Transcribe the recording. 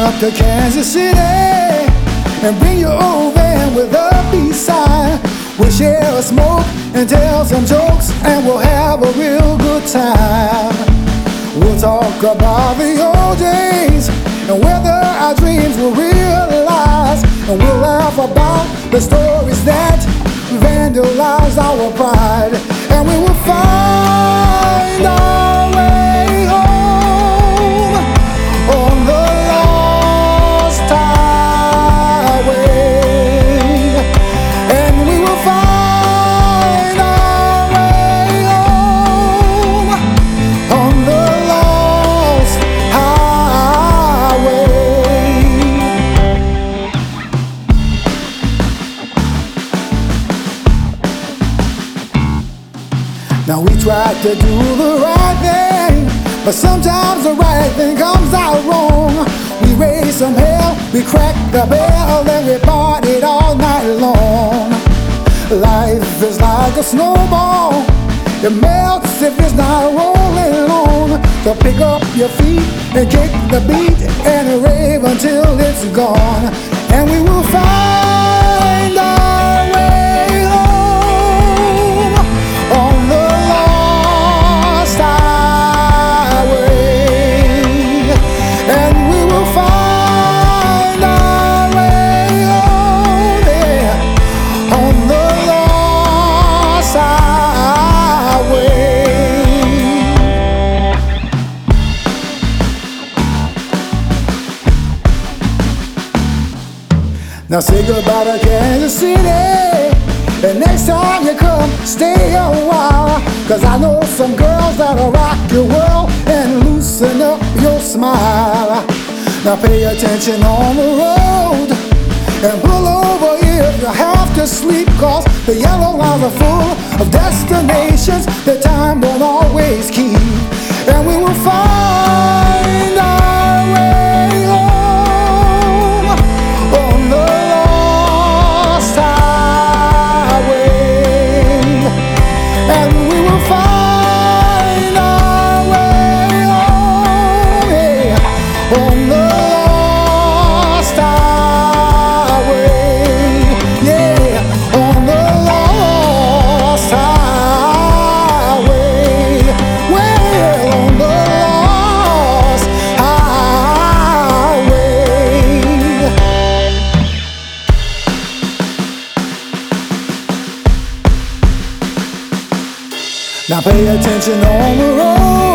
up to Kansas City and bring your old van with a B-side. We'll share a smoke and tell some jokes, and we'll have a real good time. We'll talk about the old days and whether our dreams were realized, and we'll laugh about the stories that vandalized our pride, and we will find our way home on the lost highway, and we will find our way home on the lost highway. Now we try to do the right thing, but sometimes the right thing comes out wrong. We raise some hell, we crack the bell, and we partied all night long. Life is like a snowball, it melts if it's not rolling on. So pick up your feet and kick the beat and rave until it's gone, and we will find our way home on the lost highway, and we will find our way home, yeah, on the lost highway. Now say goodbye to Kansas City, and next time you come, stay a while, 'cause I know some girls that'll rock your world and loosen up your smile. Now pay attention on the road and pull over if you have to sleep, 'cause the yellow lines are full of destinations that time won't always keep, and we will find our way home on the lost highway, and we will find our way home, yeah, on the lost highway, yeah, on the lost highway, well, on the lost highway. Now pay attention on the road